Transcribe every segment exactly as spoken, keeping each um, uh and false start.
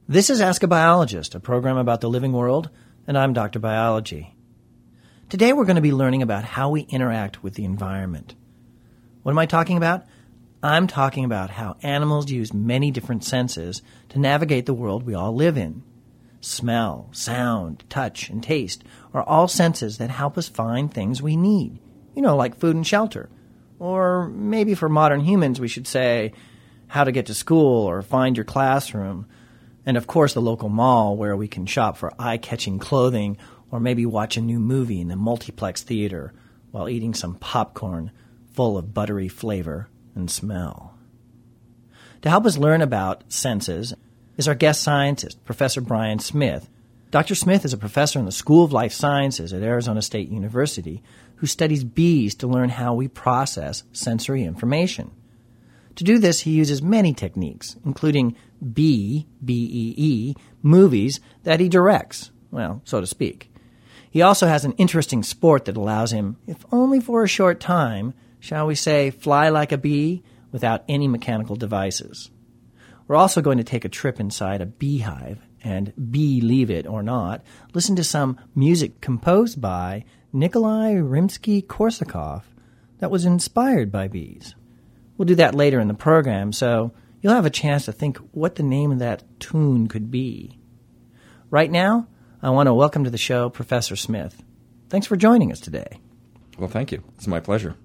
This is Ask a Biologist, a program about the living world, and I'm Doctor Biology. Today we're going to be learning about how we interact with the environment. What am I talking about? I'm talking about how animals use many different senses to navigate the world we all live in. Smell, sound, touch, and taste are all senses that help us find things we need. You know, like food and shelter. Or maybe for modern humans we should say how to get to school or find your classroom. And of course the local mall where we can shop for eye-catching clothing or maybe watch a new movie in the multiplex theater while eating some popcorn full of buttery flavor and smell. To help us learn about senses is our guest scientist, Professor Brian Smith. Doctor Smith is a professor in the School of Life Sciences at Arizona State University who studies bees to learn how we process sensory information. To do this, he uses many techniques, including bee, B E E, movies that he directs, well, so to speak. He also has an interesting sport that allows him, if only for a short time, shall we say, fly like a bee without any mechanical devices. We're also going to take a trip inside a beehive and, believe it or not, listen to some music composed by Nikolai Rimsky-Korsakov that was inspired by bees. We'll do that later in the program, so you'll have a chance to think what the name of that tune could be. Right now, I want to welcome to the show Professor Smith. Thanks for joining us today. Well, thank you. It's my pleasure.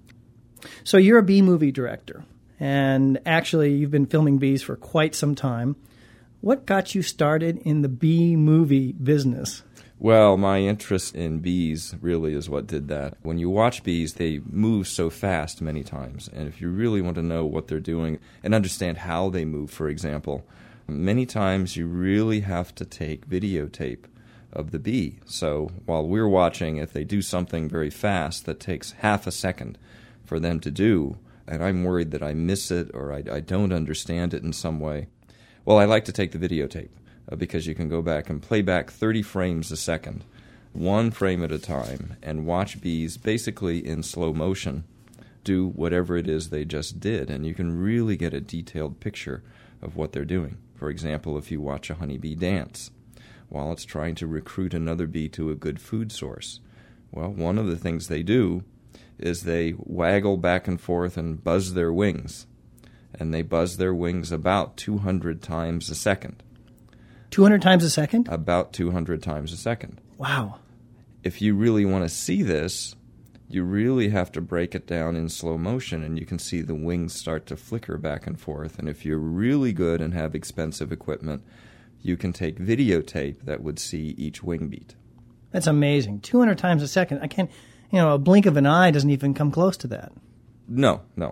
So you're a bee movie director, and actually you've been filming bees for quite some time. What got you started in the bee movie business? Well, my interest in bees really is what did that. When you watch bees, they move so fast many times. And if you really want to know what they're doing and understand how they move, for example, many times you really have to take videotape of the bee. So while we're watching, if they do something very fast that takes half a second for them to do, and I'm worried that I miss it or I, I don't understand it in some way, well, I like to take the videotape. Because you can go back and play back thirty frames a second, one frame at a time, and watch bees basically in slow motion do whatever it is they just did. And you can really get a detailed picture of what they're doing. For example, if you watch a honeybee dance while it's trying to recruit another bee to a good food source, well, one of the things they do is they waggle back and forth and buzz their wings. And they buzz their wings about two hundred times a second. two hundred times a second? About two hundred times a second. Wow. If you really want to see this, you really have to break it down in slow motion, and you can see the wings start to flicker back and forth. And if you're really good and have expensive equipment, you can take videotape that would see each wing beat. That's amazing. two hundred times a second. I can't, you know, a blink of an eye doesn't even come close to that. No, no.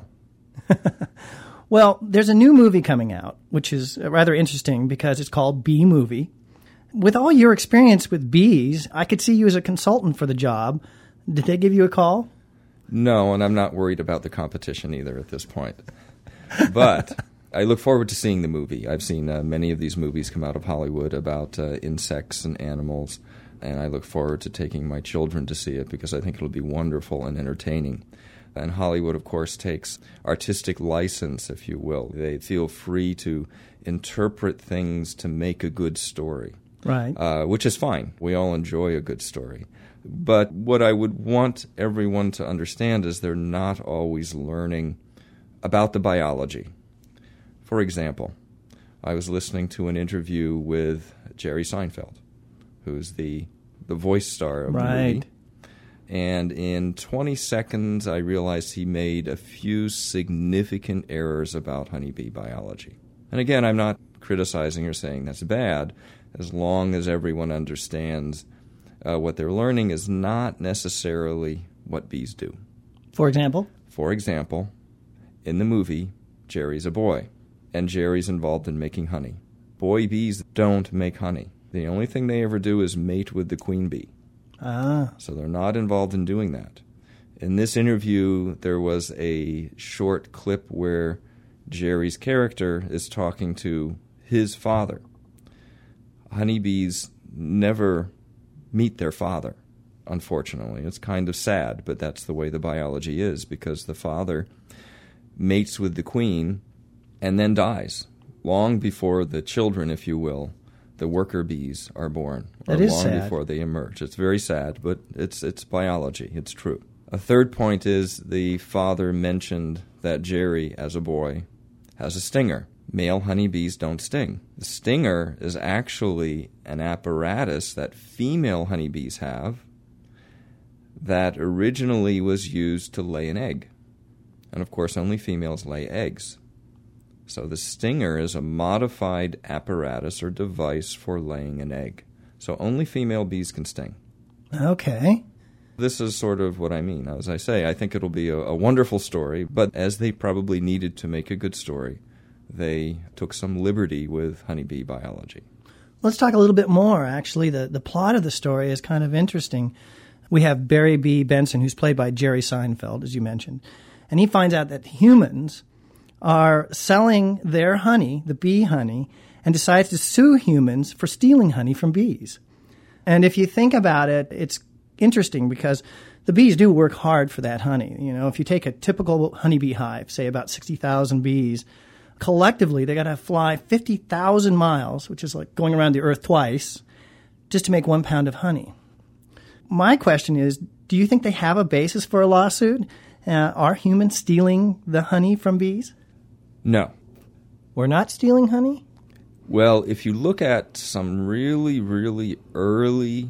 Well, there's a new movie coming out, which is rather interesting because it's called Bee Movie. With all your experience with bees, I could see you as a consultant for the job. Did they give you a call? No, and I'm not worried about the competition either at this point. But I look forward to seeing the movie. I've seen uh, many of these movies come out of Hollywood about uh, insects and animals, and I look forward to taking my children to see it because I think it'll be wonderful and entertaining. And Hollywood, of course, takes artistic license, if you will. They feel free to interpret things to make a good story. Right. Uh, which is fine. We all enjoy a good story. But what I would want everyone to understand is they're not always learning about the biology. For example, I was listening to an interview with Jerry Seinfeld, who's the, the voice star of right. the movie. And in twenty seconds, I realized he made a few significant errors about honeybee biology. And again, I'm not criticizing or saying that's bad, as long as everyone understands uh, what they're learning is not necessarily what bees do. For example? For example, in the movie, Jerry's a boy, and Jerry's involved in making honey. Boy bees don't make honey. The only thing they ever do is mate with the queen bee. Ah. So they're not involved in doing that. In this interview, there was a short clip where Jerry's character is talking to his father. Honeybees never meet their father, unfortunately. It's kind of sad, but that's the way the biology is, because the father mates with the queen and then dies, long before the children, if you will, the worker bees are born, or That is long sad. before they emerge. It's very sad, but it's it's biology. It's true. A third point is the father mentioned that Jerry, as a boy, has a stinger. Male honeybees don't sting. The stinger is actually an apparatus that female honeybees have that originally was used to lay an egg. And of course, only females lay eggs. So the stinger is a modified apparatus or device for laying an egg. So only female bees can sting. Okay. This is sort of what I mean. As I say, I think it'll be a, a wonderful story, but as they probably needed to make a good story, they took some liberty with honeybee biology. Let's talk a little bit more, actually. The, the plot of the story is kind of interesting. We have Barry B. Benson, who's played by Jerry Seinfeld, as you mentioned, and he finds out that humans are selling their honey, the bee honey, and decides to sue humans for stealing honey from bees. And if you think about it, it's interesting because the bees do work hard for that honey. You know, if you take a typical honeybee hive, say about sixty thousand bees, collectively they got to fly fifty thousand miles, which is like going around the earth twice, just to make one pound of honey. My question is, do you think they have a basis for a lawsuit? Uh, are humans stealing the honey from bees? No. We're not stealing honey? Well, if you look at some really, really early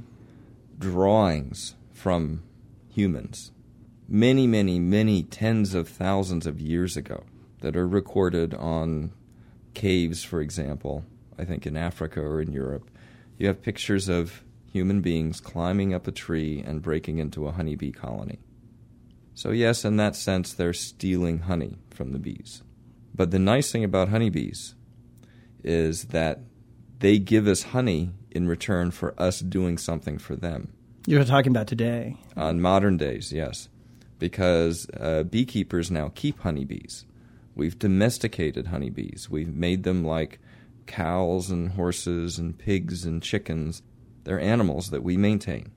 drawings from humans, many, many, many tens of thousands of years ago, that are recorded on caves, for example, I think in Africa or in Europe, you have pictures of human beings climbing up a tree and breaking into a honeybee colony. So yes, in that sense, they're stealing honey from the bees. But the nice thing about honeybees is that they give us honey in return for us doing something for them. You're talking about today. On modern days, yes. Because uh, beekeepers now keep honeybees. We've domesticated honeybees. We've made them like cows and horses and pigs and chickens. They're animals that we maintain.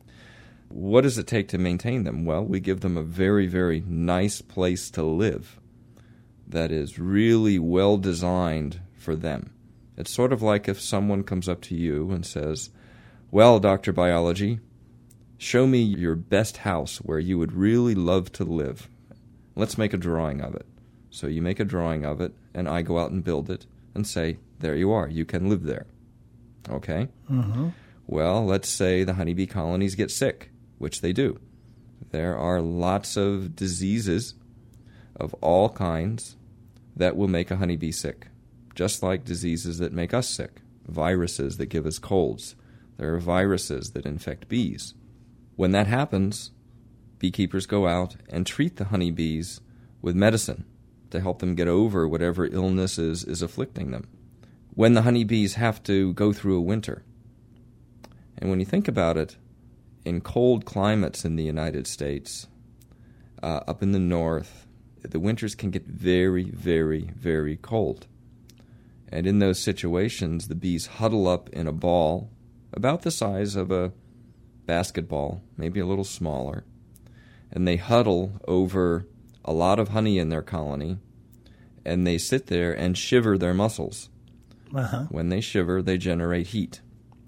What does it take to maintain them? Well, we give them a very, very nice place to live that is really well designed for them. It's sort of like if someone comes up to you and says, well, Doctor Biology, show me your best house where you would really love to live. Let's make a drawing of it. So you make a drawing of it, and I go out and build it and say, there you are, you can live there. Okay? Mm-hmm. Well, let's say the honeybee colonies get sick, which they do. There are lots of diseases of all kinds that will make a honeybee sick, just like diseases that make us sick, viruses that give us colds. There are viruses that infect bees. When that happens, beekeepers go out and treat the honeybees with medicine to help them get over whatever illness is, is afflicting them. When the honeybees have to go through a winter, and when you think about it, in cold climates in the United States, uh, up in the north, the winters can get very, very, very cold. And in those situations, the bees huddle up in a ball about the size of a basketball, maybe a little smaller, and they huddle over a lot of honey in their colony, and they sit there and shiver their muscles. Uh-huh. When they shiver, they generate heat,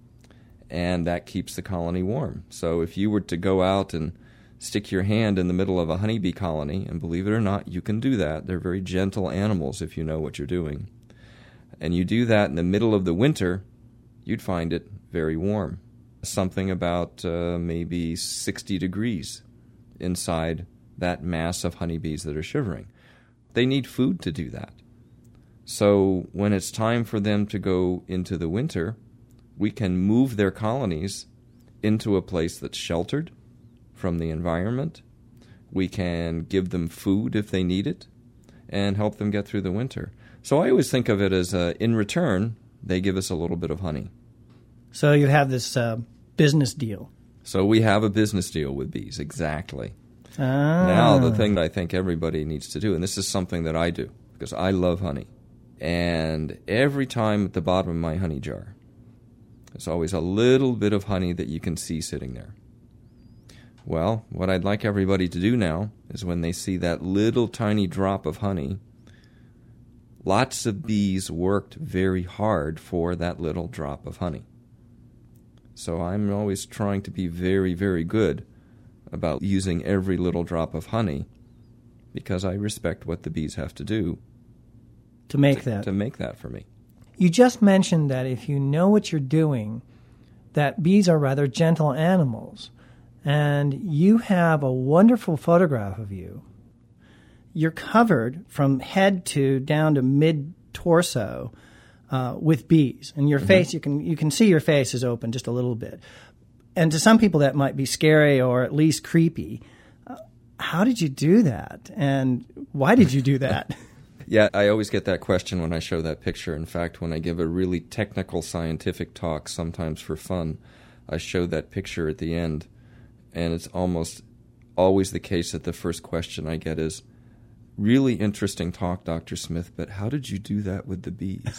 and that keeps the colony warm. So if you were to go out and stick your hand in the middle of a honeybee colony, and believe it or not, you can do that. They're very gentle animals if you know what you're doing. And you do that in the middle of the winter, you'd find it very warm. Something about uh, maybe sixty degrees inside that mass of honeybees that are shivering. They need food to do that. So when it's time for them to go into the winter, we can move their colonies into a place that's sheltered from the environment. We can give them food if they need it and help them get through the winter. So I always think of it as, uh, in return, they give us a little bit of honey. So you have this uh, business deal. So we have a business deal with bees, exactly. Ah. Now, the thing that I think everybody needs to do, and this is something that I do, because I love honey, and every time at the bottom of my honey jar, there's always a little bit of honey that you can see sitting there. Well, what I'd like everybody to do now is when they see that little tiny drop of honey, lots of bees worked very hard for that little drop of honey. So I'm always trying to be very, very good about using every little drop of honey because I respect what the bees have to do to make to, that. To make that for me. You just mentioned that if you know what you're doing, that bees are rather gentle animals. And you have a wonderful photograph of you. You're covered from head to down to mid-torso uh, with bees. And your mm-hmm. face, you can you can see your face is open just a little bit. And to some people that might be scary or at least creepy. Uh, how did you do that? And why did you do that? Yeah, I always get that question when I show that picture. In fact, when I give a really technical scientific talk, sometimes for fun, I show that picture at the end. And it's almost always the case that the first question I get is, really interesting talk, Doctor Smith, but how did you do that with the bees?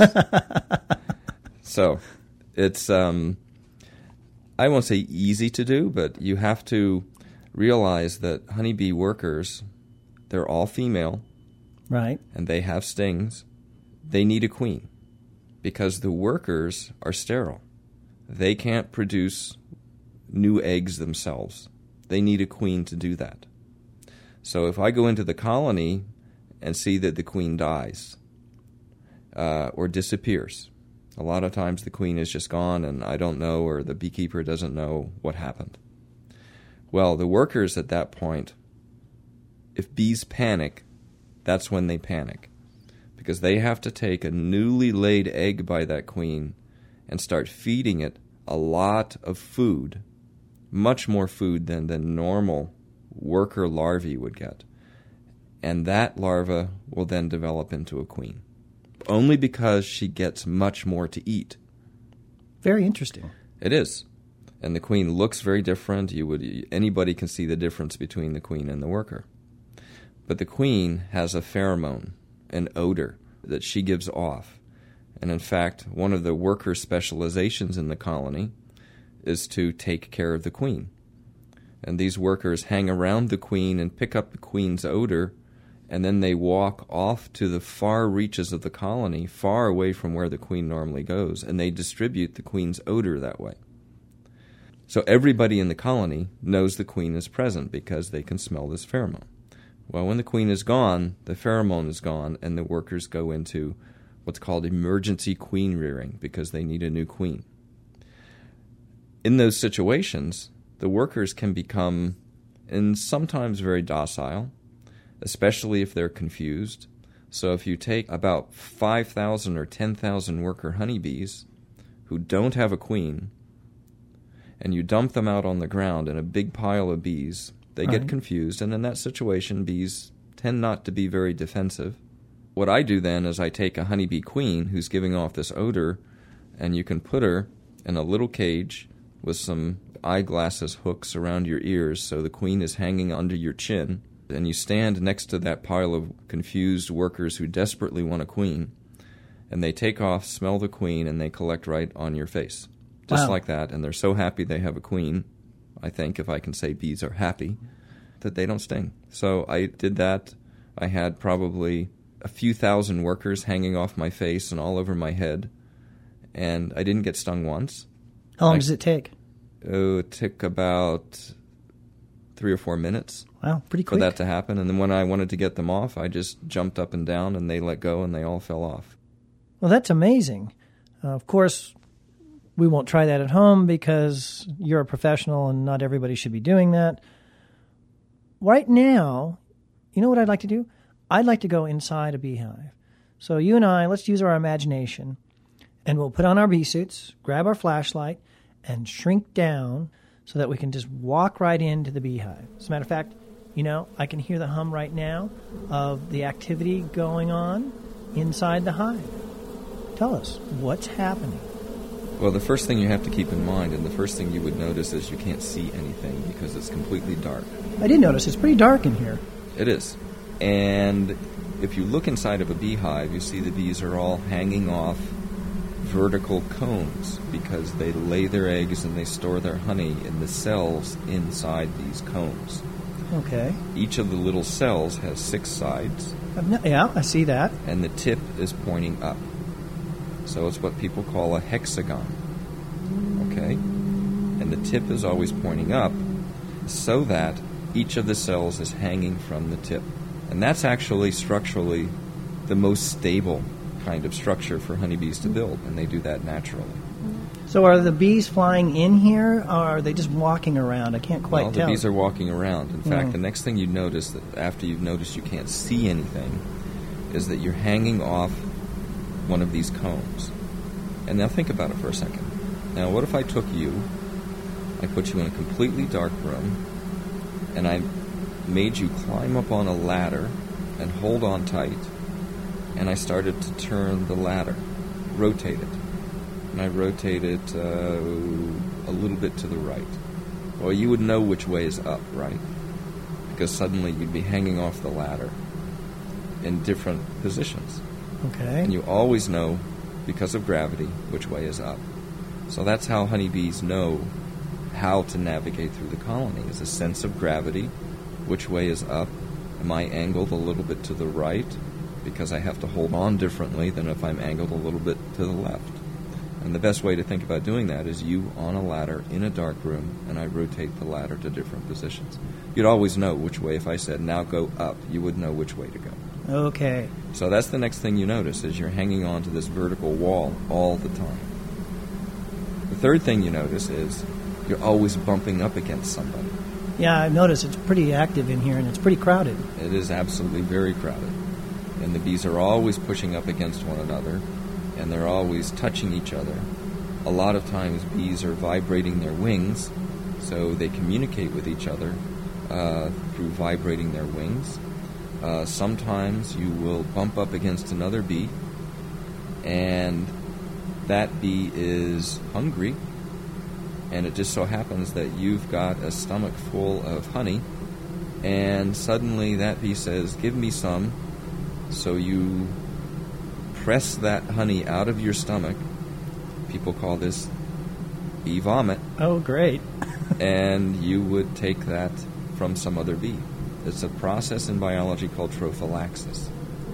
So it's, um, I won't say easy to do, but you have to realize that honeybee workers, they're all female. Right. And they have stings. They need a queen because the workers are sterile. They can't produce new eggs themselves. They need a queen to do that. So if I go into the colony and see that the queen dies uh, or disappears, a lot of times the queen is just gone and I don't know, or the beekeeper doesn't know what happened. Well, the workers at that point, if bees panic, that's when they panic, because they have to take a newly laid egg by that queen and start feeding it a lot of food, much more food than the normal worker larvae would get. And that larva will then develop into a queen, only because she gets much more to eat. Very interesting. It is. And the queen looks very different. You would anybody can see the difference between the queen and the worker. But the queen has a pheromone, an odor that she gives off. And in fact, one of the worker specializations in the colony is to take care of the queen. And these workers hang around the queen and pick up the queen's odor, and then they walk off to the far reaches of the colony, far away from where the queen normally goes, and they distribute the queen's odor that way. So everybody in the colony knows the queen is present because they can smell this pheromone. Well, when the queen is gone, the pheromone is gone, and the workers go into what's called emergency queen rearing because they need a new queen. In those situations, the workers can become, and sometimes very docile, especially if they're confused. So if you take about five thousand or ten thousand worker honeybees who don't have a queen, and you dump them out on the ground in a big pile of bees, they right. get confused, and in that situation, bees tend not to be very defensive. What I do then is I take a honeybee queen who's giving off this odor, and you can put her in a little cage with some eyeglasses hooks around your ears so the queen is hanging under your chin, and you stand next to that pile of confused workers who desperately want a queen, and they take off, smell the queen, and they collect right on your face. Just wow. like that, and they're so happy they have a queen. I think, if I can say bees are happy, that they don't sting. So I did that. I had probably a few thousand workers hanging off my face and all over my head, and I didn't get stung once. How long I, does it take? Oh, it took about three or four minutes. Wow, pretty quick. For that to happen. And then when I wanted to get them off, I just jumped up and down, and they let go, and they all fell off. Well, that's amazing. Uh, of course, we won't try that at home because you're a professional and not everybody should be doing that. Right now, you know what I'd like to do? I'd like to go inside a beehive. So you and I, let's use our imagination, and we'll put on our bee suits, grab our flashlight, and shrink down so that we can just walk right into the beehive. As a matter of fact, you know, I can hear the hum right now of the activity going on inside the hive. Tell us, what's happening? Well, the first thing you have to keep in mind, and the first thing you would notice, is you can't see anything because it's completely dark. I did notice. It's pretty dark in here. It is. And if you look inside of a beehive, you see the bees are all hanging off vertical cones because they lay their eggs and they store their honey in the cells inside these cones. Okay. Each of the little cells has six sides. Yeah, I see that. and the tip is pointing up. So it's what people call a hexagon. Okay? And the tip is always pointing up so that each of the cells is hanging from the tip. And that's actually structurally the most stable kind of structure for honeybees to build, and they do that naturally. So are the bees flying in here, or are they just walking around? I can't quite well, tell. The bees are walking around. In fact, Mm. the next thing you notice, that after you've noticed you can't see anything, is that you're hanging off one of these combs. And now think about it for a second. Now, what if I took you, I put you in a completely dark room, and I made you climb up on a ladder and hold on tight, and I started to turn the ladder, rotate it. And I rotate it uh, a little bit to the right. Well, you would know which way is up, right? Because suddenly you'd be hanging off the ladder in different positions. Okay. And you always know, because of gravity, which way is up. So that's how honeybees know how to navigate through the colony, is a sense of gravity, which way is up. Am I angled a little bit to the right? Because I have to hold on differently than if I'm angled a little bit to the left. And the best way to think about doing that is you on a ladder in a dark room, and I rotate the ladder to different positions. You'd always know which way. If I said, now go up, you would know which way to go. Okay. So that's the next thing you notice, is you're hanging on to this vertical wall all the time. The third thing you notice is you're always bumping up against somebody. Yeah, I've noticed it's pretty active in here, and it's pretty crowded. It is absolutely very crowded. And the bees are always pushing up against one another, and they're always touching each other. A lot of times bees are vibrating their wings, so they communicate with each other uh, through vibrating their wings. Uh, sometimes you will bump up against another bee, and that bee is hungry, and it just so happens that you've got a stomach full of honey, and suddenly that bee says, give me some. So you press that honey out of your stomach. People call this bee vomit. Oh, great. And you would take that from some other bee. It's a process in biology called trophallaxis.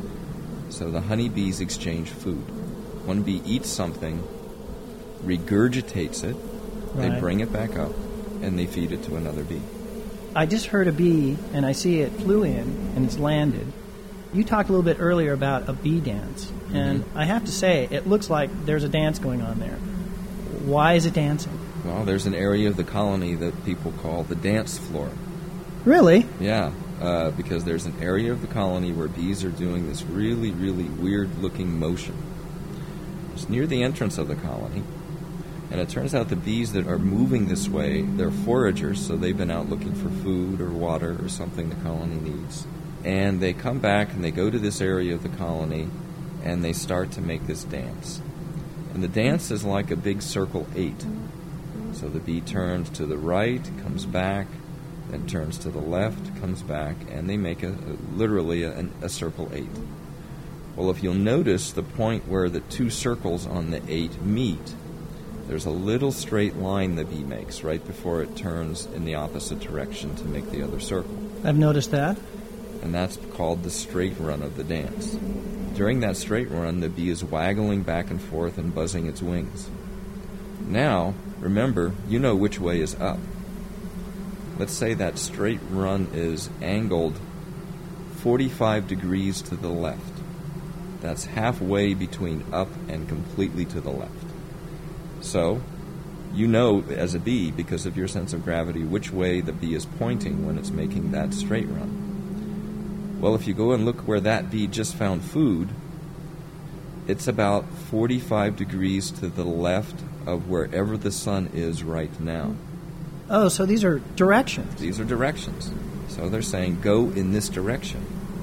So the honeybees exchange food. One bee eats something, regurgitates it, Right. they bring it back up, and they feed it to another bee. I just heard a bee, and I see it flew in, and it's landed. You talked a little bit earlier about a bee dance, and Mm-hmm. I have to say, it looks like there's a dance going on there. Why is it dancing? Well, there's an area of the colony that people call the dance floor. Really? Yeah, uh, because there's an area of the colony where bees are doing this really, really weird-looking motion. It's near the entrance of the colony, and it turns out the bees that are moving this way, they're foragers, so they've been out looking for food or water or something the colony needs. And they come back and they go to this area of the colony, and they start to make this dance. And the dance is like a big circle eight. So the bee turns to the right, comes back, then turns to the left, comes back, and they make a, a literally a, a circle eight. Well, if you'll notice the point where the two circles on the eight meet, there's a little straight line the bee makes right before it turns in the opposite direction to make the other circle. I've noticed that. And that's called the straight run of the dance. During that straight run, the bee is waggling back and forth and buzzing its wings. Now, remember, you know which way is up. Let's say that straight run is angled forty-five degrees to the left. That's halfway between up and completely to the left. So, you know as a bee, because of your sense of gravity, which way the bee is pointing when it's making that straight run. Well, if you go and look where that bee just found food, it's about forty-five degrees to the left of wherever the sun is right now. Oh, so these are directions. These are directions. So they're saying, go in this direction.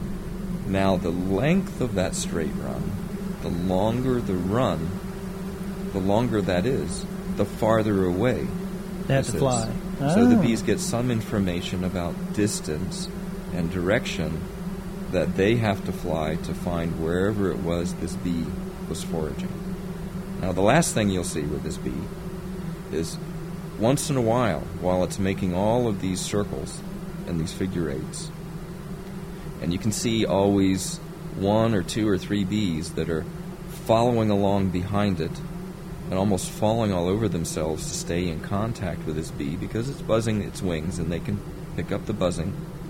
Now, the length of that straight run, the longer the run, the longer that is, the farther away They have this to fly. is. So the Oh. bees get some information about distance and direction that they have to fly to find wherever it was this bee was foraging. Now, the last thing you'll see with this bee is once in a while, while it's making all of these circles and these figure eights, and you can see always one or two or three bees that are following along behind it and almost falling all over themselves to stay in contact with this bee because it's buzzing its wings and they can pick up the buzzing.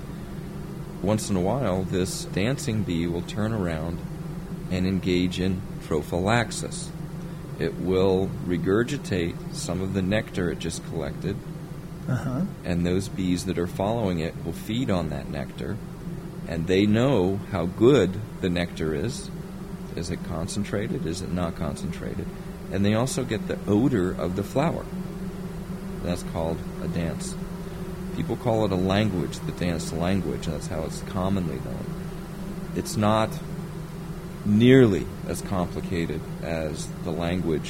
Once in a while, this dancing bee will turn around and engage in prophylaxis. It will regurgitate some of the nectar it just collected, Uh-huh. and those bees that are following it will feed on that nectar, and they know how good the nectar is. Is it concentrated? Is it not concentrated? And they also get the odor of the flower. That's called a dance. People call it a language, the dance language. That's how it's commonly known. It's not nearly as complicated as the language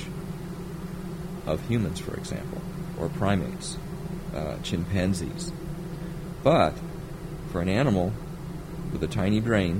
of humans, for example, or primates, uh, chimpanzees. But for an animal with a tiny brain,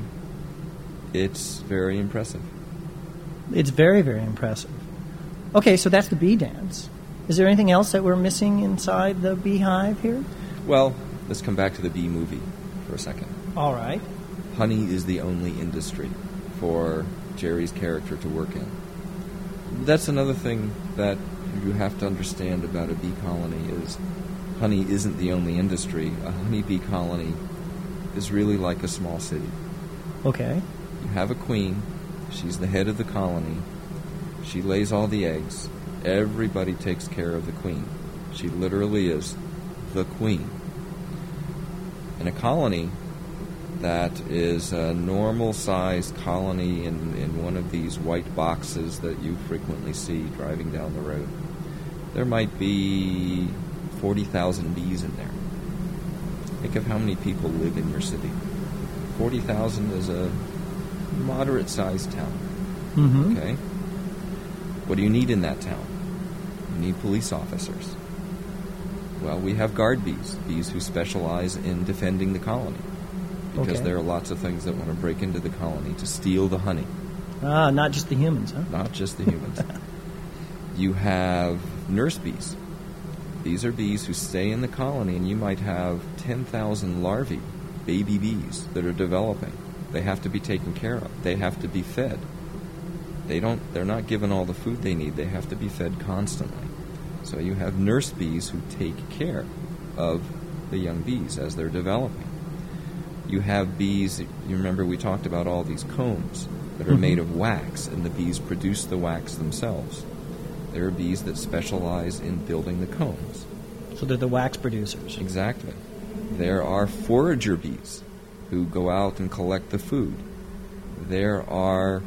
it's very impressive. It's very, very impressive. Okay, so that's the bee dance. Is there anything else that we're missing inside the beehive here? Well, let's come back to the bee movie for a second. All right. Honey is the only industry for Jerry's character to work in. That's another thing that you have to understand about a bee colony is honey isn't the only industry. A honeybee colony is really like a small city. Okay. You have a queen. She's the head of the colony. She lays all the eggs. Everybody takes care of the queen. She literally is the queen. In a colony that is a normal-sized colony in, in one of these white boxes that you frequently see driving down the road, there might be forty thousand bees in there. Think of how many people live in your city. forty thousand is a moderate-sized town. Mm-hmm. Okay? What do you need in that town? You need police officers. Well, we have guard bees, bees who specialize in defending the colony, because Okay. there are lots of things that want to break into the colony to steal the honey, Ah, not just the humans, huh? not just the humans. You have nurse bees. These are bees who stay in the colony, and you might have ten thousand larvae, baby bees, that are developing. They have to be taken care of. They have to be fed. They don't, they're not given all the food they need. They have to be fed constantly. So you have nurse bees who take care of the young bees as they're developing. You have bees, you remember we talked about all these combs that are Mhm. made of wax, and the bees produce the wax themselves. There are bees that specialize in building the combs. So they're the wax producers. Exactly. There are forager bees who go out and collect the food. There are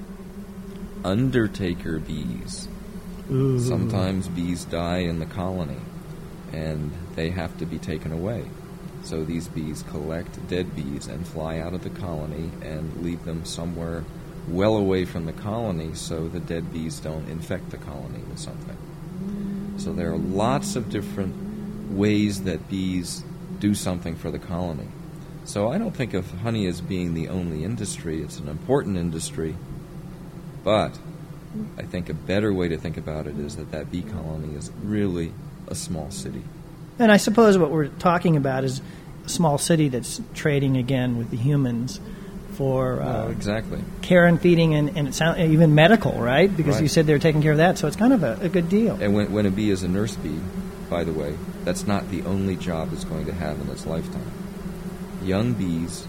undertaker bees. Ooh. Sometimes bees die in the colony, and they have to be taken away. So these bees collect dead bees and fly out of the colony and leave them somewhere well away from the colony so the dead bees don't infect the colony with something. So there are lots of different ways that bees do something for the colony. So I don't think of honey as being the only industry. It's an important industry, but I think a better way to think about it is that that bee colony is really a small city. And I suppose what we're talking about is a small city that's trading again with the humans for uh, Oh, exactly. care and feeding and, and it sound, even medical, right? Because Right. you said they're taking care of that, so it's kind of a, a good deal. And when, when a bee is a nurse bee, by the way, that's not the only job it's going to have in its lifetime. Young bees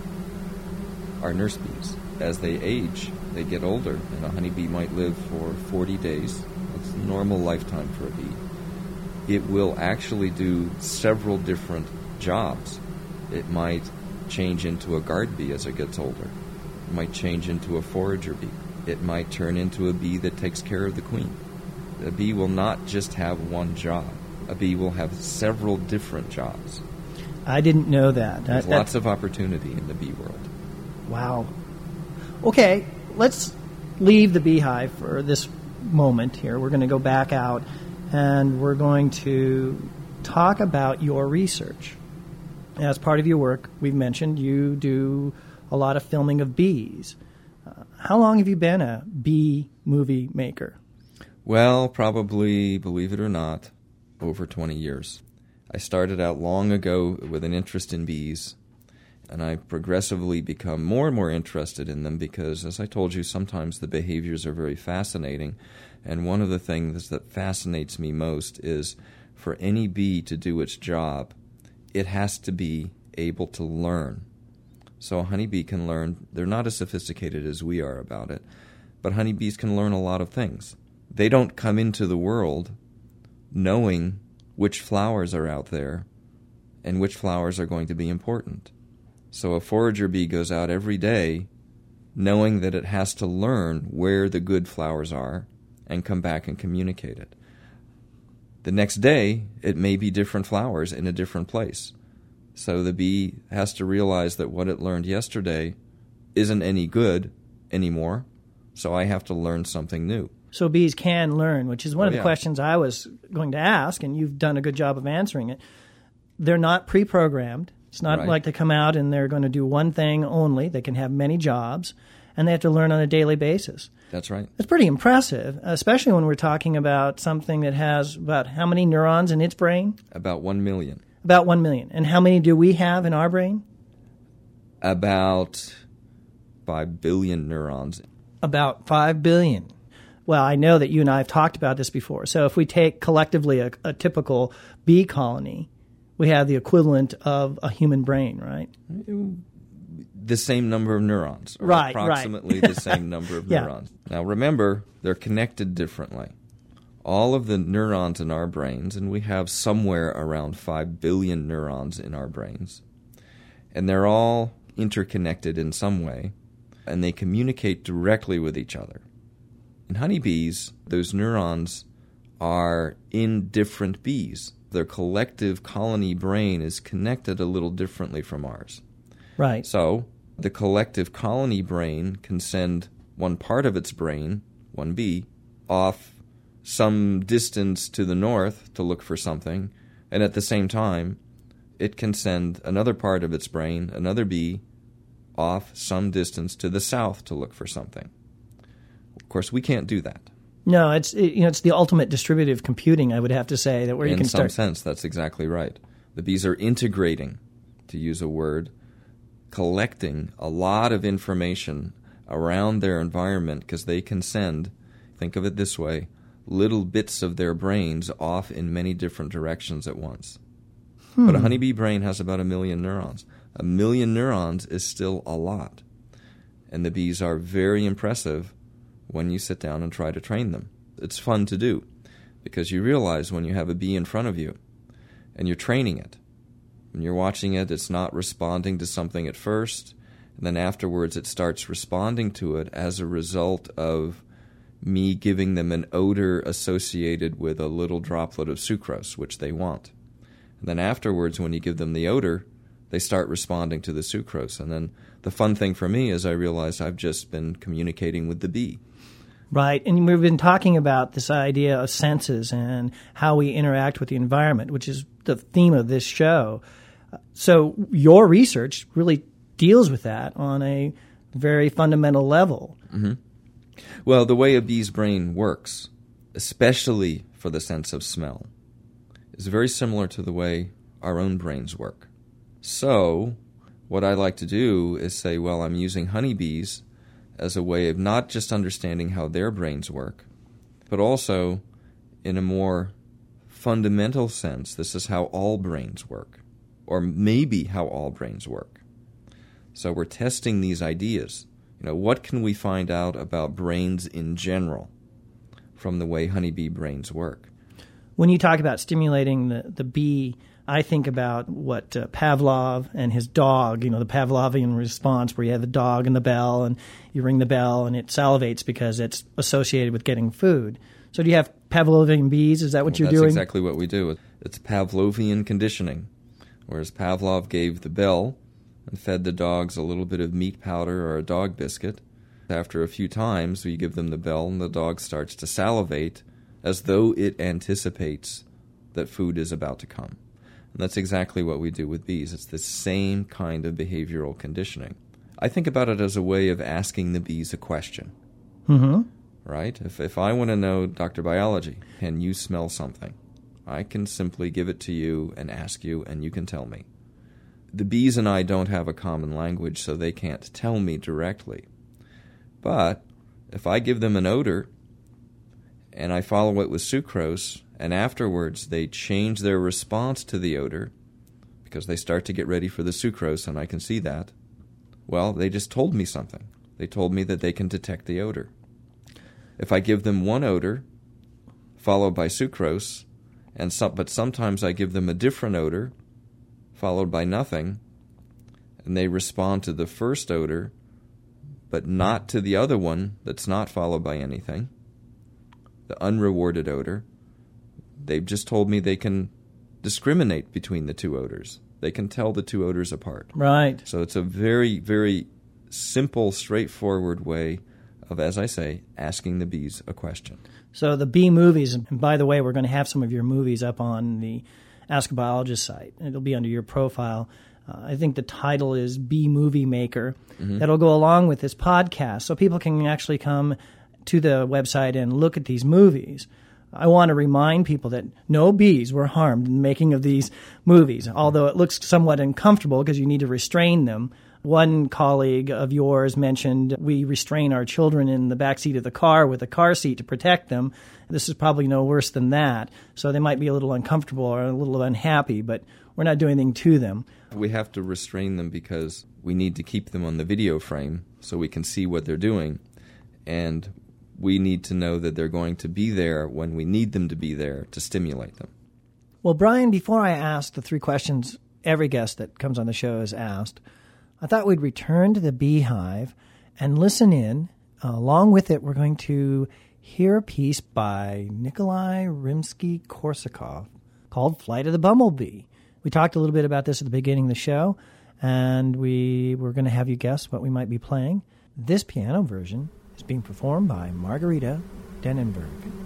are nurse bees. As they age, they get older, and a honeybee might live for forty days. That's a normal lifetime for a bee. It will actually do several different jobs. It might change into a guard bee as it gets older. It might change into a forager bee. It might turn into a bee that takes care of the queen. A bee will not just have one job. A bee will have several different jobs. I didn't know that. There's That- that- lots of opportunity in the bee world. Wow. Okay, let's leave the beehive for this moment here. We're going to go back out and we're going to talk about your research. As part of your work, we've mentioned you do a lot of filming of bees. Uh, how long have you been a bee movie maker? Well, probably, believe it or not, over twenty years. I started out long ago with an interest in bees, And I've progressively become more and more interested in them because, as I told you, sometimes the behaviors are very fascinating. And one of the things that fascinates me most is for any bee to do its job, it has to be able to learn. So a honeybee can learn. They're not as sophisticated as we are about it, but honeybees can learn a lot of things. They don't come into the world knowing which flowers are out there and which flowers are going to be important. So a forager bee goes out every day knowing that it has to learn where the good flowers are and come back and communicate it. The next day, it may be different flowers in a different place. So the bee has to realize that what it learned yesterday isn't any good anymore, so I have to learn something new. So bees can learn, which is one Oh, of the yeah. questions I was going to ask, and you've done a good job of answering it. They're not pre-programmed. It's not Right. like they come out and they're going to do one thing only. They can have many jobs, and they have to learn on a daily basis. That's right. That's pretty impressive, especially when we're talking about something that has about how many neurons in its brain? About one million. About one million. And how many do we have in our brain? About five billion neurons. About five billion. Well, I know that you and I have talked about this before. So if we take collectively a, a typical bee colony, we have the equivalent of a human brain, right? The same number of neurons. Or Right, right. approximately the same number of Yeah. neurons. Now remember, they're connected differently. All of the neurons in our brains, and we have somewhere around five billion neurons in our brains, and they're all interconnected in some way, and they communicate directly with each other. In honeybees, those neurons are in different bees. Their collective colony brain is connected a little differently from ours. Right. So the collective colony brain can send one part of its brain, one bee, off some distance to the north to look for something, and at the same time, it can send another part of its brain, another bee, off some distance to the south to look for something. Of course, we can't do that. No, it's it, you know it's the ultimate distributive computing, I would have to say, that where you In can some start. sense, that's exactly right. The bees are integrating, to use a word, collecting a lot of information around their environment because they can send, think of it this way, little bits of their brains off in many different directions at once. Hmm. But a honeybee brain has about a million neurons. A million neurons is still a lot. And the bees are very impressive when you sit down and try to train them. It's fun to do because you realize when you have a bee in front of you and you're training it, when you're watching it, it's not responding to something at first, and then afterwards it starts responding to it as a result of me giving them an odor associated with a little droplet of sucrose, which they want. And then afterwards, when you give them the odor, they start responding to the sucrose. And then the fun thing for me is I realize I've just been communicating with the bee. Right, and we've been talking about this idea of senses and how we interact with the environment, which is the theme of this show. So your research really deals with that on a very fundamental level. Mm-hmm. Well, the way a bee's brain works, especially for the sense of smell, is very similar to the way our own brains work. So what I like to do is say, well, I'm using honeybees as a way of not just understanding how their brains work, but also in a more fundamental sense, this is how all brains work, or maybe how all brains work. So we're testing these ideas. You know, what can we find out about brains in general from the way honeybee brains work? When you talk about stimulating the, the bee, I think about what uh, Pavlov and his dog, you know, the Pavlovian response where you have the dog and the bell, and you ring the bell and it salivates because it's associated with getting food. So do you have Pavlovian bees? Is that what Well, you're that's doing? That's exactly what we do. It's Pavlovian conditioning, whereas Pavlov gave the bell and fed the dogs a little bit of meat powder or a dog biscuit. After a few times, we give them the bell and the dog starts to salivate as though it anticipates that food is about to come. And that's exactly what we do with bees. It's the same kind of behavioral conditioning. I think about it as a way of asking the bees a question. Mm-hmm. Right? If if I want to know, Doctor Biology, can you smell something? I can simply give it to you and ask you, and you can tell me. the bees and I don't have a common language, so they can't tell me directly. But if I give them an odor and I follow it with sucrose, and afterwards they change their response to the odor because they start to get ready for the sucrose, and I can see that, well, they just told me something. They told me that they can detect the odor. If I give them one odor followed by sucrose, and some, but sometimes I give them a different odor followed by nothing, and they respond to the first odor but not to the other one that's not followed by anything, the unrewarded odor, they've just told me they can discriminate between the two odors. They can tell the two odors apart. Right. So it's a very, very simple, straightforward way of, as I say, asking the bees a question. So the bee movies, and by the way, we're going to have some of your movies up on the Ask a Biologist site. It'll be under your profile. Uh, I think the title is Bee Movie Maker. Mm-hmm. That'll go along with this podcast, so people can actually come to the website and look at these movies. I want to remind people that no bees were harmed in the making of these movies, although it looks somewhat uncomfortable because you need to restrain them. One colleague of yours mentioned we restrain our children in the backseat of the car with a car seat to protect them. This is probably no worse than that. So they might be a little uncomfortable or a little unhappy, but we're not doing anything to them. We have to restrain them because we need to keep them on the video frame so we can see what they're doing. And we need to know that they're going to be there when we need them to be there to stimulate them. Well, Brian, before I ask the three questions every guest that comes on the show is asked, I thought we'd return to the beehive and listen in. Uh, along with it, we're going to hear a piece by Nikolai Rimsky-Korsakov called Flight of the Bumblebee. We talked a little bit about this at the beginning of the show, and we were going to have you guess what we might be playing. This piano version is being performed by Margarita Denenberg.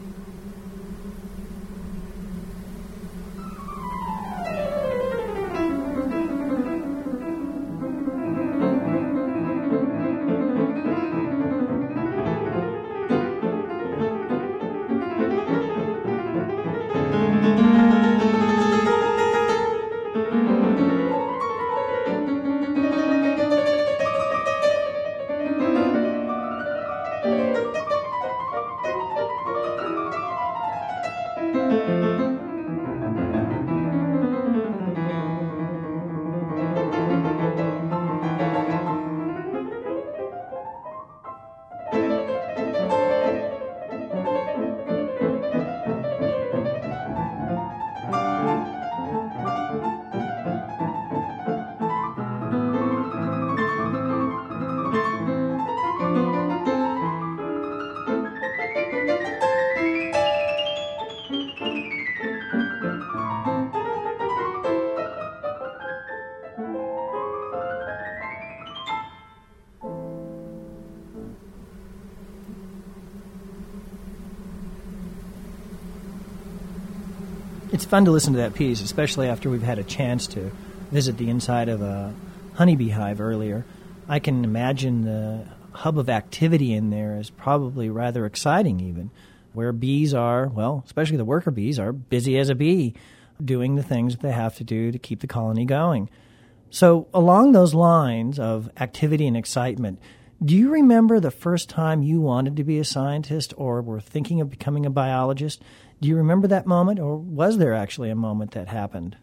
It's fun to listen to that piece, especially after we've had a chance to visit the inside of a honeybee hive earlier. I can imagine the hub of activity in there is probably rather exciting even, where bees are, well, especially the worker bees, are busy as a bee, doing the things that they have to do to keep the colony going. So along those lines of activity and excitement, do you remember the first time you wanted to be a scientist or were thinking of becoming a biologist? Do you remember that moment, or was there actually a moment that happened?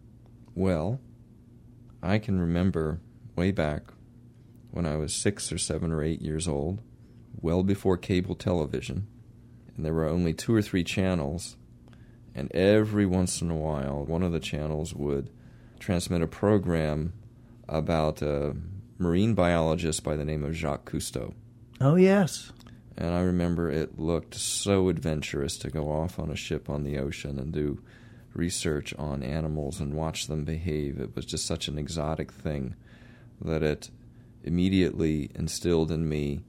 Well, I can remember way back when I was six or seven or eight years old, well before cable television, and there were only two or three channels, and every once in a while one of the channels would transmit a program about a marine biologist by the name of Jacques Cousteau. Oh, yes. And I remember it looked so adventurous to go off on a ship on the ocean and do research on animals and watch them behave. It was just such an exotic thing that it immediately instilled in me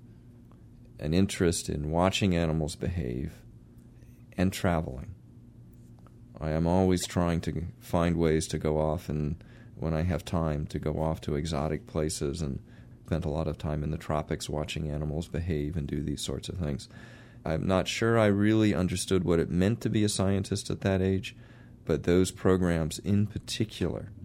an interest in watching animals behave and traveling. I am always trying to find ways to go off, and when I have time, to go off to exotic places, and spent a lot of time in the tropics watching animals behave and do these sorts of things. I'm not sure I really understood what it meant to be a scientist at that age, but those programs in particular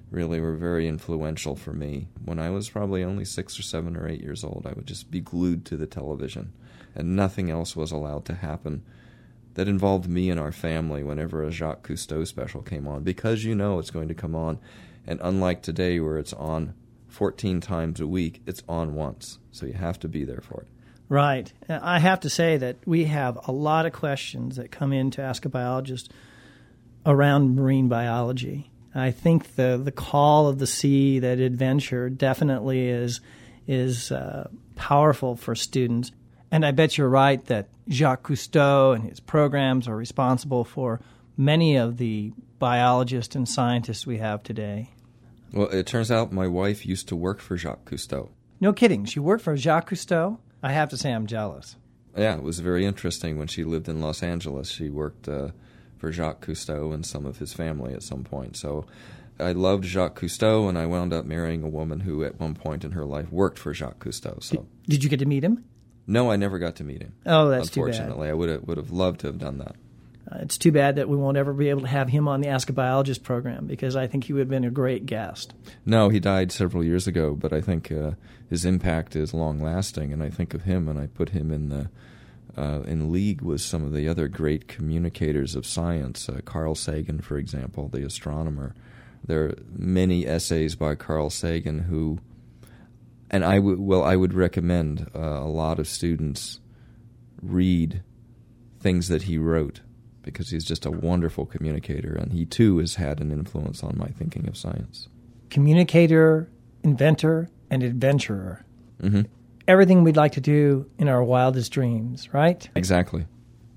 really were very influential for me. When I was probably only six or seven or eight years old, I would just be glued to the television, and nothing else was allowed to happen that involved me and our family whenever a Jacques Cousteau special came on, because you know it's going to come on. And unlike today where it's on fourteen times a week, it's on once. So you have to be there for it. Right. I have to say that we have a lot of questions that come in to Ask a Biologist around marine biology. I think the the call of the sea, that adventure, definitely is is uh, powerful for students. And I bet you're right that Jacques Cousteau and his programs are responsible for many of the biologists and scientists we have today. Well, it turns out my wife used to work for Jacques Cousteau. No kidding. She worked for Jacques Cousteau? I have to say I'm jealous. Yeah, it was very interesting. When she lived in Los Angeles, she worked uh, for Jacques Cousteau and some of his family at some point. So I loved Jacques Cousteau, and I wound up marrying a woman who at one point in her life worked for Jacques Cousteau. So Did, did you get to meet him? No, I never got to meet him. Oh, that's too bad. Unfortunately, I would have, would have loved to have done that. Uh, it's too bad that we won't ever be able to have him on the Ask a Biologist program, because I think he would have been a great guest. No, he died several years ago, but I think uh, his impact is long-lasting, and I think of him and I put him in the uh, in league with some of the other great communicators of science. Uh, Carl Sagan, for example, the astronomer. There are many essays by Carl Sagan who, and I would well, I would recommend uh, a lot of students read things that he wrote, because he's just a wonderful communicator, and he too has had an influence on my thinking of science. Communicator, inventor, and adventurer. Mm-hmm. Everything we'd like to do in our wildest dreams, right? Exactly.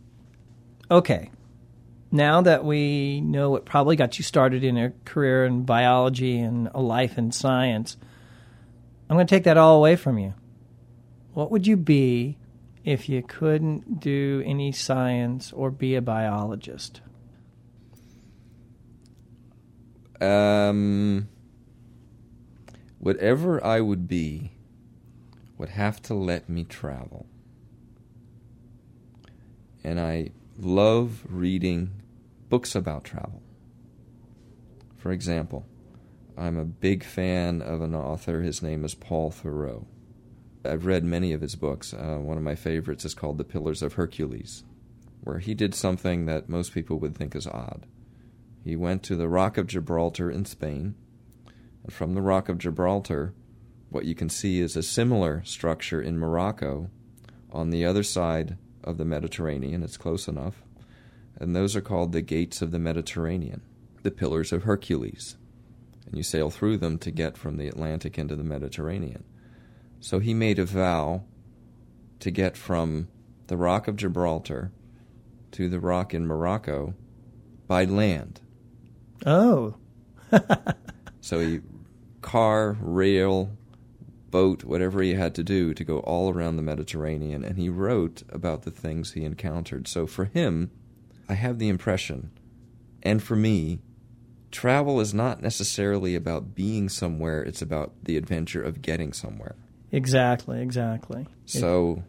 Okay. Now that we know what probably got you started in a career in biology and a life in science, I'm going to take that all away from you. What would you be if you couldn't do any science or be a biologist? Um, whatever I would be would have to let me travel. And I love reading books about travel. For example, I'm a big fan of an author. His name is Paul Theroux. I've read many of his books. Uh, one of my favorites is called The Pillars of Hercules, where he did something that most people would think is odd. He went to the Rock of Gibraltar in Spain, and from the Rock of Gibraltar, what you can see is a similar structure in Morocco on the other side of the Mediterranean. It's close enough. And those are called the Gates of the Mediterranean, the Pillars of Hercules. And you sail through them to get from the Atlantic into the Mediterranean. So he made a vow to get from the Rock of Gibraltar to the rock in Morocco by land. Oh. So he, car, rail, boat, whatever he had to do to go all around the Mediterranean, and he wrote about the things he encountered. So for him, I have the impression, and for me, travel is not necessarily about being somewhere, it's about the adventure of getting somewhere. Exactly, exactly. So,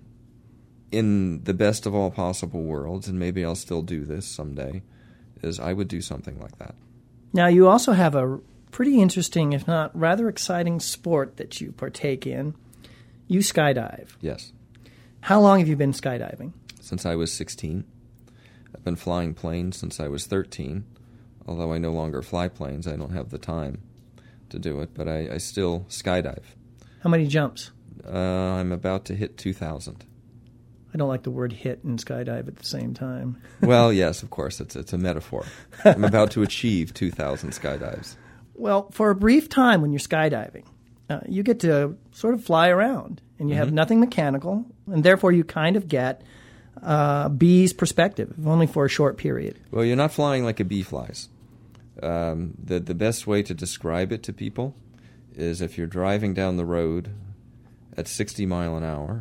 in the best of all possible worlds, and maybe I'll still do this someday, is I would do something like that. Now, you also have a pretty interesting, if not rather exciting, sport that you partake in. You skydive. Yes. How long have you been skydiving? Since I was sixteen. I've been flying planes since I was thirteen. Although I no longer fly planes, I don't have the time to do it, but I, I still skydive. How many jumps? Uh, I'm about to hit two thousand. I don't like the word hit and skydive at the same time. Well, yes, of course, it's it's a metaphor. I'm about to achieve two thousand skydives. Well, for a brief time when you're skydiving, uh, you get to sort of fly around, and you mm-hmm. have nothing mechanical, and therefore you kind of get uh, bee's perspective, only for a short period. Well, you're not flying like a bee flies. Um, the the best way to describe it to people is if you're driving down the road at sixty mile an hour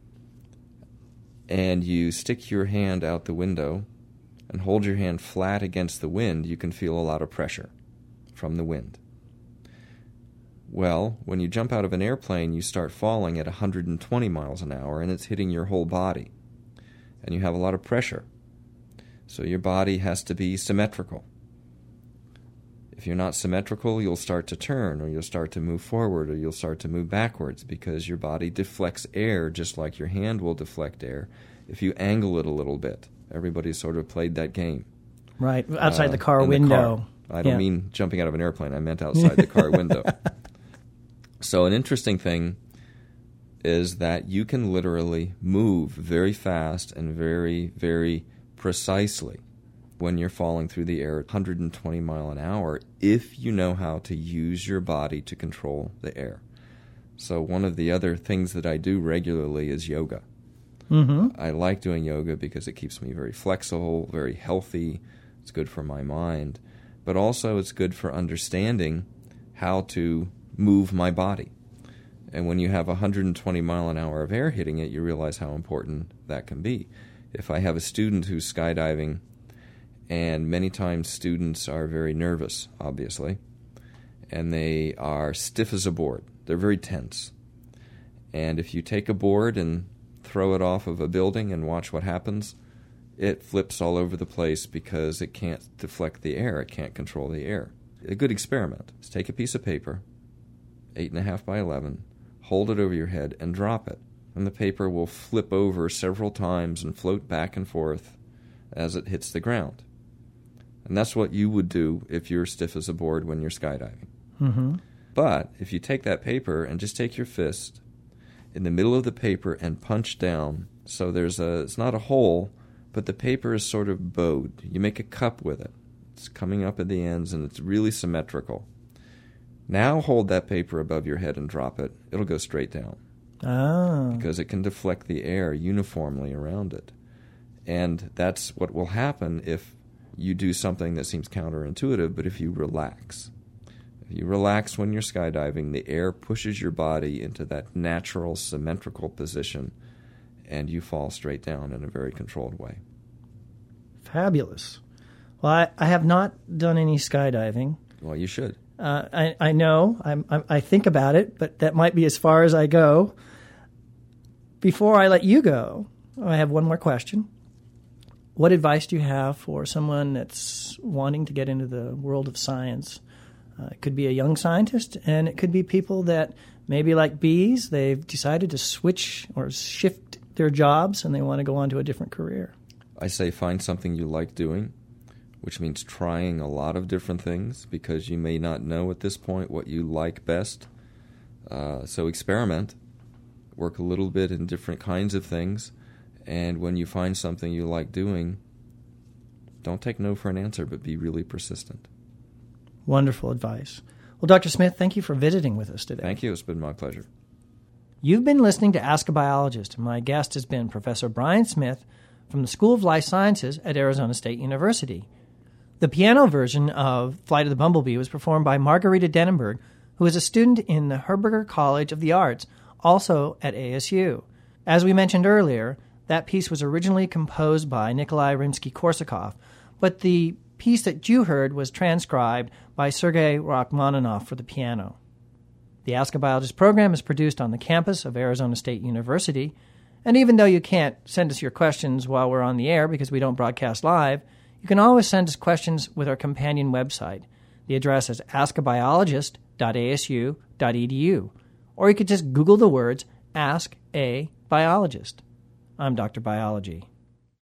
and you stick your hand out the window and hold your hand flat against the wind, you can feel a lot of pressure from the wind. Well, when you jump out of an airplane, you start falling at one hundred twenty miles an hour, and it's hitting your whole body. And you have a lot of pressure. So your body has to be symmetrical. If you're not symmetrical, you'll start to turn, or you'll start to move forward, or you'll start to move backwards, because your body deflects air just like your hand will deflect air if you angle it a little bit. Everybody's sort of played that game. Right, outside uh, the car in window. The car. I don't yeah. mean jumping out of an airplane. I meant outside the car window. So an interesting thing is that you can literally move very fast and very, very precisely when you're falling through the air at one hundred twenty mile an hour if you know how to use your body to control the air. So one of the other things that I do regularly is yoga. Mm-hmm. I like doing yoga because it keeps me very flexible, very healthy. It's good for my mind. But also it's good for understanding how to move my body. And when you have one hundred twenty mile an hour of air hitting it, you realize how important that can be. If I have a student who's skydiving, and many times students are very nervous, obviously, and they are stiff as a board. They're very tense. And if you take a board and throw it off of a building and watch what happens, it flips all over the place because it can't deflect the air. It can't control the air. A good experiment is take a piece of paper, eight and a half by eleven, hold it over your head and drop it. And the paper will flip over several times and float back and forth as it hits the ground. And that's what you would do if you're stiff as a board when you're skydiving. Mm-hmm. But if you take that paper and just take your fist in the middle of the paper and punch down, so there's a, it's not a hole, but the paper is sort of bowed. You make a cup with it. It's coming up at the ends, and it's really symmetrical. Now hold that paper above your head and drop it. It'll go straight down. Oh. Because it can deflect the air uniformly around it. And that's what will happen if you do something that seems counterintuitive, but if you relax. If you relax when you're skydiving, the air pushes your body into that natural symmetrical position, and you fall straight down in a very controlled way. Fabulous. Well, I, I have not done any skydiving. Well, you should. Uh, I, I know. I'm, I'm, I think about it, but that might be as far as I go. Before I let you go, I have one more question. What advice do you have for someone that's wanting to get into the world of science? Uh, it could be a young scientist, and it could be people that maybe like bees, they've decided to switch or shift their jobs, and they want to go on to a different career. I say find something you like doing, which means trying a lot of different things, because you may not know at this point what you like best. Uh, so experiment, work a little bit in different kinds of things, and when you find something you like doing, don't take no for an answer, but be really persistent. Wonderful advice. Well, Doctor Smith, thank you for visiting with us today. Thank you. It's been my pleasure. You've been listening to Ask a Biologist. My guest has been Professor Brian Smith from the School of Life Sciences at Arizona State University. The piano version of Flight of the Bumblebee was performed by Margarita Denenberg, who is a student in the Herberger College of the Arts, also at A S U. As we mentioned earlier, that piece was originally composed by Nikolai Rimsky-Korsakov, but the piece that you heard was transcribed by Sergei Rachmaninoff for the piano. The Ask a Biologist program is produced on the campus of Arizona State University, and even though you can't send us your questions while we're on the air because we don't broadcast live, you can always send us questions with our companion website. The address is ask a biologist dot a s u dot e d u, or you could just Google the words Ask a Biologist. I'm Doctor Biology.